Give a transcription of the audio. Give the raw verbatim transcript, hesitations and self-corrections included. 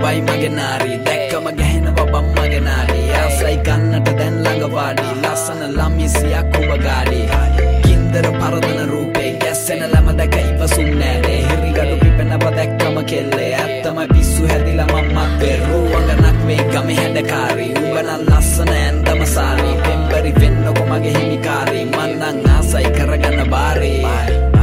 වයි මගේ නාරි දැක්කම ගැහෙනවා බම් මගේ නාඩි ආසයි කන්නට දැන් ළඟ වාඩි ලස්සන ළමිසියක් ඔබ ගාඩි කින්දර පරදන රූපේ ගැස්සෙන ළම දැක ඉවසුම් නෑනේ හිරිගඩු පිපෙන බ දැක්කම කෙල්ලේ ඇත්තම පිස්සු හැදිලා මම්මත් වෙරු වඟනක් වේ ගමේ හැඩකාරී උඹ නම් ලස්සන ඇන්දම සාරි පෙම්බරි වෙන්නකො මගේ හිමිකාරී මන් නම් ආසයි කරගන්න බාරේ